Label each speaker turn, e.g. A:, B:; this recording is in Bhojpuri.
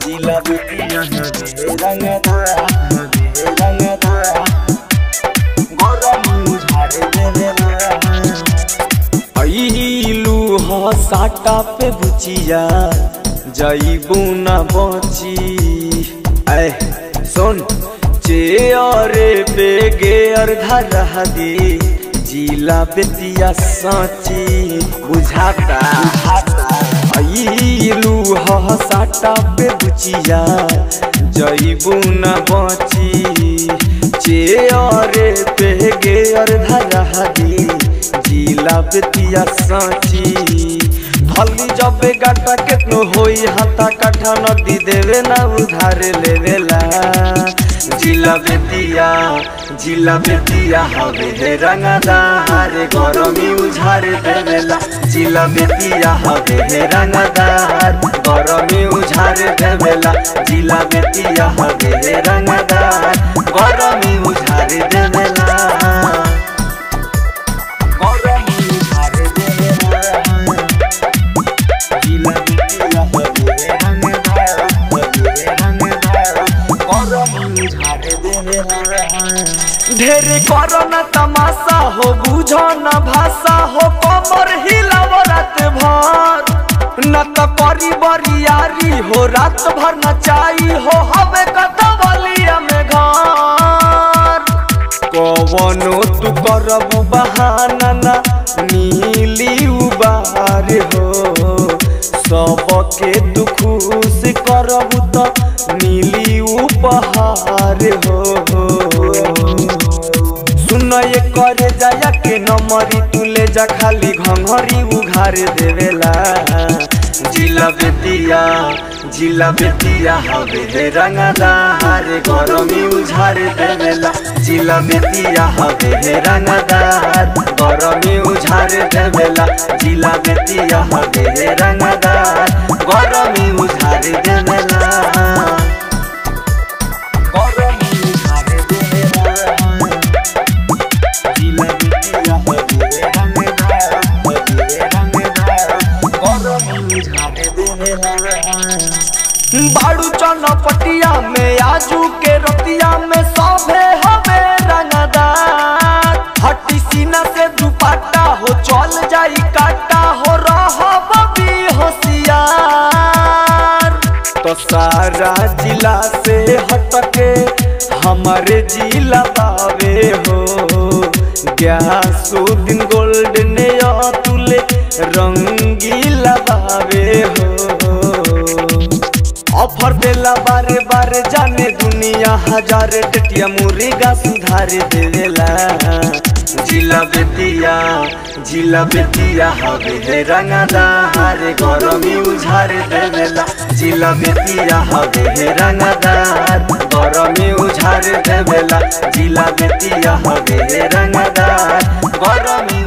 A: जिला बेतिया रंगदार रंगदार गरम झाड़ देवेला अइलू ह साटा पे बुचिया जाइबू न बची ऐ सुन चेयरे पे गेर धरा दी जिला बेतिया साची बुझाता अइलू ह साटा पे बुचिया जाइबू न बची चेयरे पे गेर धरा दी जिला बेतिया साची भली जब गाटा केतनो होई हाथा काठा नदी देवे ना उधार लेवेला जिला बेतिया हवे रंगदार गरमी उझार देवेला जिला बेतिया हवे रंगदार गरमी उझार देवेला जिला बेतिया हवे रंगदार गरमी उझार देवेला ढेरे करो न तमाशा हो बुझो न भाषा हो कमर हिलाव रात भर न तो करी बरियारी हो रात भर नचाई हो हवे कतवलिया में घर कवनो तू करबू बहाना ना नीली उबार हो सबके तू खुश करबू तो नीली उपहार हो सुन ये करे जाया के नमरी तू ले जा खाली घंघरी उघार देवेला जिला बेतिया हवे रंगदार गरमी उझार देवेला जिला बेतिया हवे रंगदार गरमी उझार देवेला जिला बेतिया हवे रंगदार गरमी उझार देवेला बाड़ू चनपटिया में आजू के रतिया में सभे हवे रंगदार हटी सीना से दुपट्टा हो चल जाई काटा हो रहब भी होशियार तो सारा जिला से हटके हमारे जिला बावे हो ग्यासुद्दीन गोल्डन तुले रंगीला बावे हो ऑफर देला बारे बारे जाने दुनिया हजार टेटिया मुर्गा सुधार देवेला जिला बेतिया हवे रंगदार गरमी उझार देवेला जिला बेतिया हवे रंगदार गरमी उझार देवेला जिला बेतिया हवे रंगदार गरमी